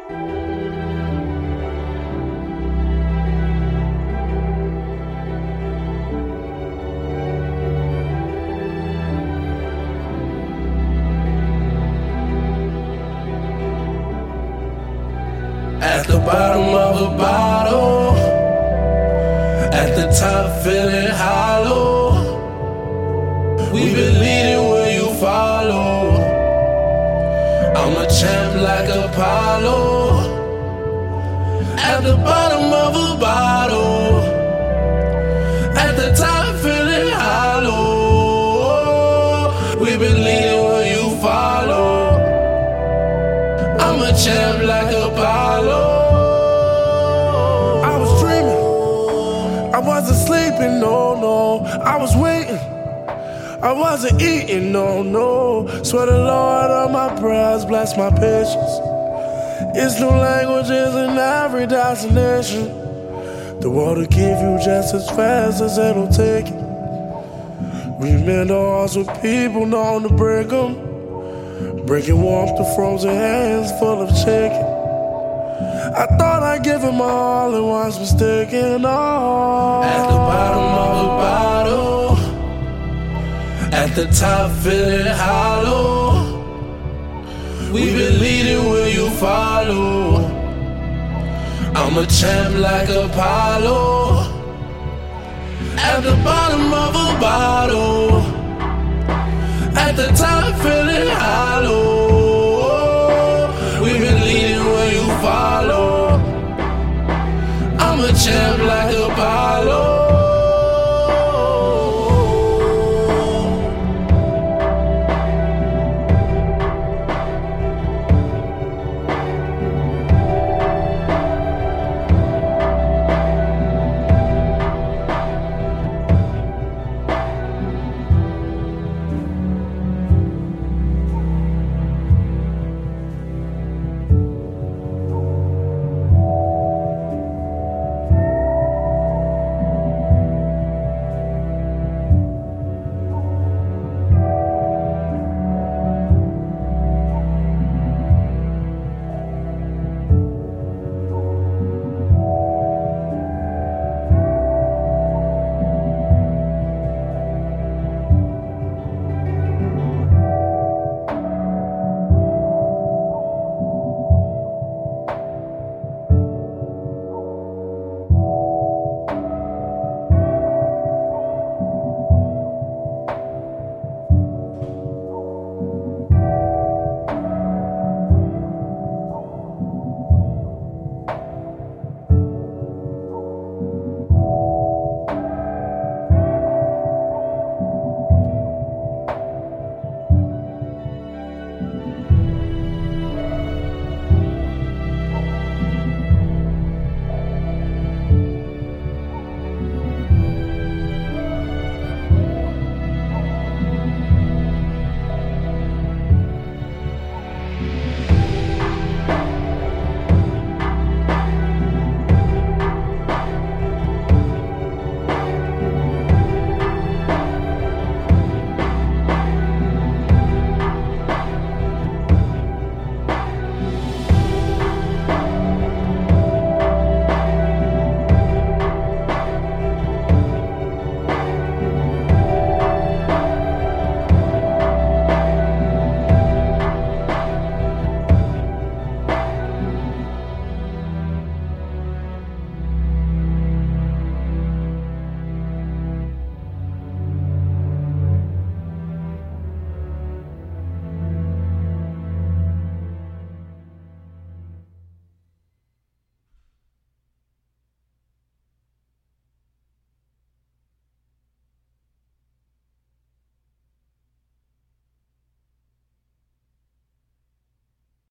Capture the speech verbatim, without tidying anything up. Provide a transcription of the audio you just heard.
At the bottom of a bottle, at the top feeling hollow. We been leading where you follow. I'm a champ like Apollo. At the bottom of a bottle, at the top feeling hollow. We been leading where you follow. I'm a champ like Apollo. I was dreaming, I wasn't sleeping, no, no. I was waiting, I wasn't eating, no, no. Swear the Lord on my prayers, bless my patience. It's new languages in every destination. The world will give you just as fast as it'll take it. We mend our hearts with people known to break them, bringing warmth to frozen hands full of chicken. I thought I'd give it my all and was mistaken. Oh. At the bottom of a bottle, at the top feeling hollow. We been leading where you follow. I'm a champ like Apollo. At the bottom of a bottle, at the top feeling hollow. We been leading where you follow. I'm a champ like